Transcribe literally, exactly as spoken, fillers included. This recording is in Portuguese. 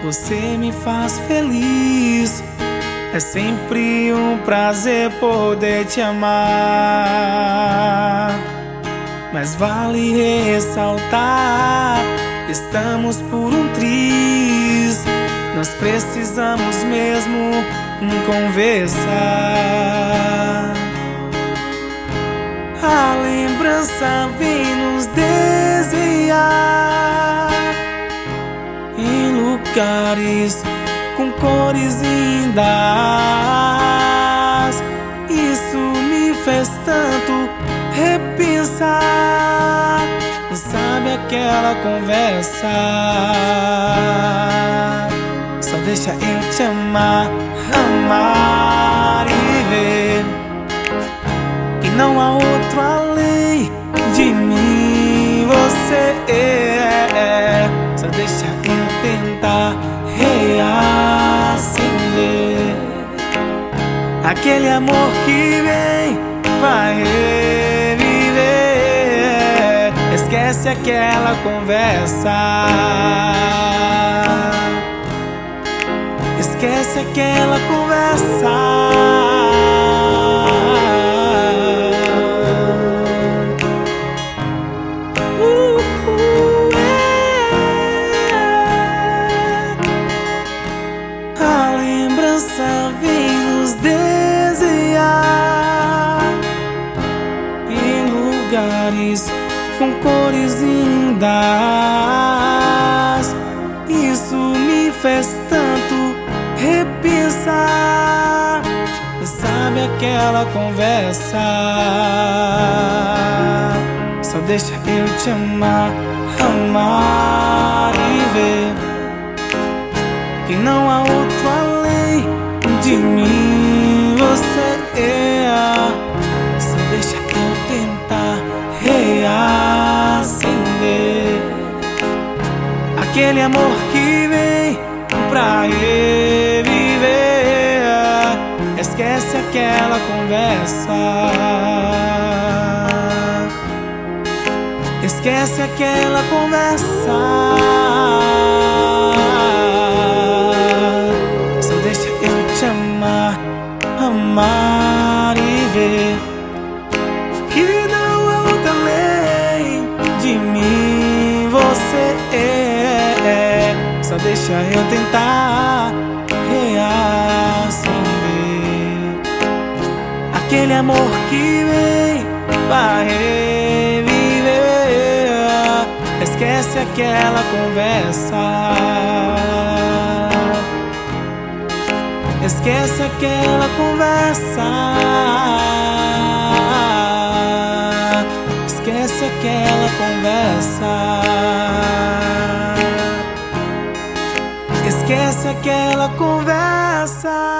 Você me faz feliz. É sempre um prazer poder te amar. Mas vale ressaltar, estamos por um triz. Nós precisamos mesmo conversar. A lembrança vem nos desviar em lugares com cores lindas. Isso me fez tanto repensar. Sabe aquela conversa? Só deixa eu te amar, amar e ver que não há outro além de mim. Você é. Só deixa eu tentar reacender aquele amor que vem, vai reviver. Esquece aquela conversa. Esquece aquela conversa. Uh, uh, é. A lembrança vem nos desviar em lugares com cores lindas. Isso me fez tanto repensar. Sabe aquela conversa? Só deixa eu te amar, amar e ver que não há outro além de mim. Você é. Só deixa eu tentar reacender aquele amor que vem pra reviver. Esquece aquela conversa. Esquece aquela conversa. Só deixa eu te amar, amar e ver que não há outra além de mim. Você é. Só deixa eu tentar reacender aquele amor que vem, vai reviver. Esquece aquela conversa. Esquece aquela conversa. Esquece aquela conversa. Esquece aquela conversa.